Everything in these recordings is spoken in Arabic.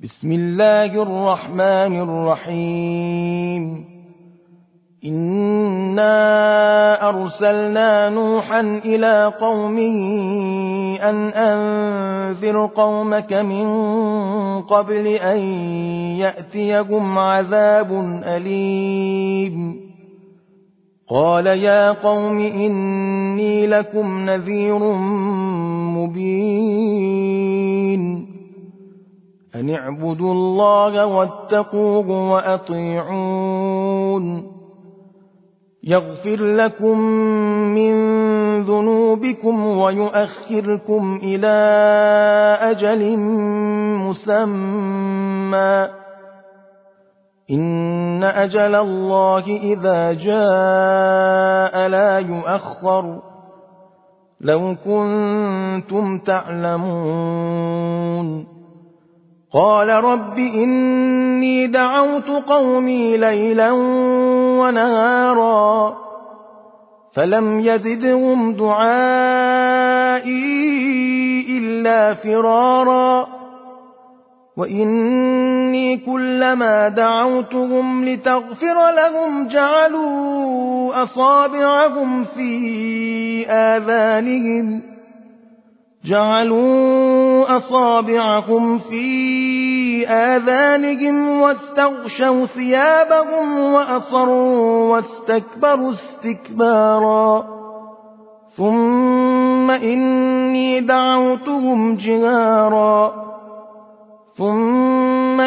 بسم الله الرحمن الرحيم. إنا أرسلنا نوحا إلى قومه أن أنذر قومك من قبل أن يأتيهم عذاب أليم. قال يا قوم إني لكم نذير مبين أن اعبدوا الله واتقوه وأطيعون يغفر لكم من ذنوبكم ويؤخركم إلى أجل مسمى إن أجل الله إذا جاء لا يؤخر لو كنتم تعلمون. قال رب إني دعوت قومي ليلا ونهارا فلم يزدهم دعائي إلا فرارا وإني كلما دعوتهم لتغفر لهم جعلوا أصابعهم في آذانهم واستغشوا ثيابهم وأصروا واستكبروا استكبارا. ثم إني دعوتهم جهارا ثم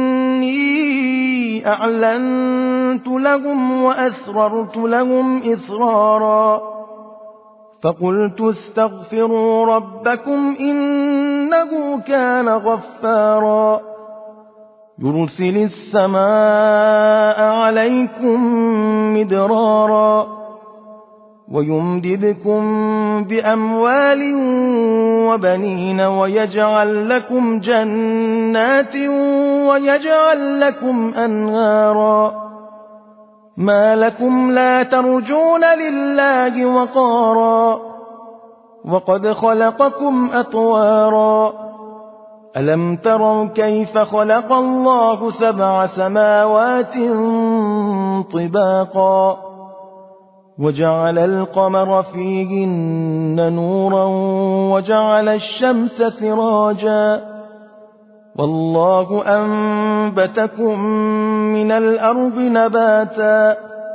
إني أعلنت لهم وأسررت لهم إسرارا فقلت استغفروا ربكم إنه كان غفارا يرسل السماء عليكم مدرارا ويمددكم بأموال وبنين ويجعل لكم جنات ويجعل لكم أنهارا ما لكم لا ترجون لله وقارا وقد خلقكم أطوارا ألم تروا كيف خلق الله 7 سماوات طباقا وجعل القمر فيهن نورا وجعل الشمس سراجا والله أنبتكم من الأرض نباتا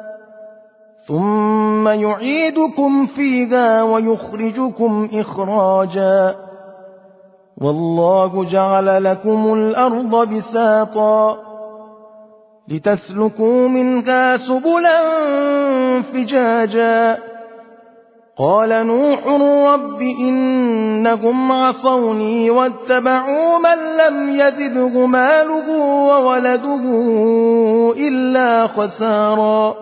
ثم يعيدكم فيها ويخرجكم إخراجا والله جعل لكم الأرض بساطا لتسلكوا منها سبلا فجاجا. قال نوح رب إنهم عصوني واتبعوا من لم يزده ماله وولده إلا خسارا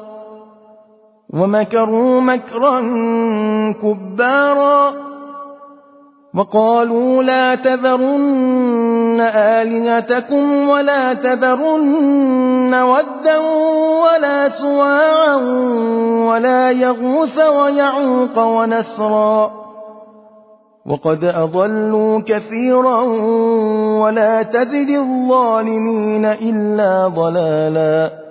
ومكروا مكرا كبارا وقالوا لا تذرن آلهتكم ولا تذرن ودا ولا سواعا ولا يغوث ويعوق ونسرا وقد أضلوا كثيرا ولا تزد الظالمين إلا ضلالا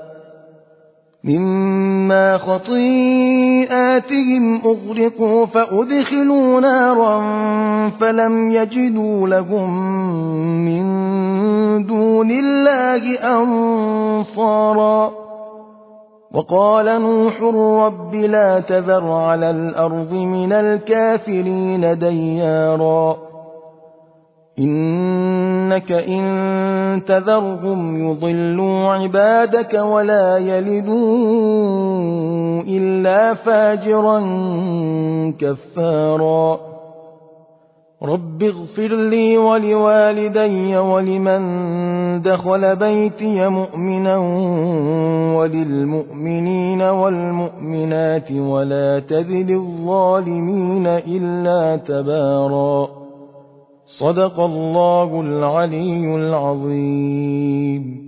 مما خطيئاتهم أغرقوا فأدخلوا نارا فلم يجدوا لهم من دون الله أنصارا وقال نوح رب لا تذر على الأرض من الكافرين ديارا إنك إن تذرهم يضلوا عبادك ولا يلدوا إلا فاجرا كفارا رب اغفر لي ولوالدي ولمن دخل بيتي مؤمنا وللمؤمنين والمؤمنات ولا تزد الظالمين إلا تبارا. صدق الله العلي العظيم.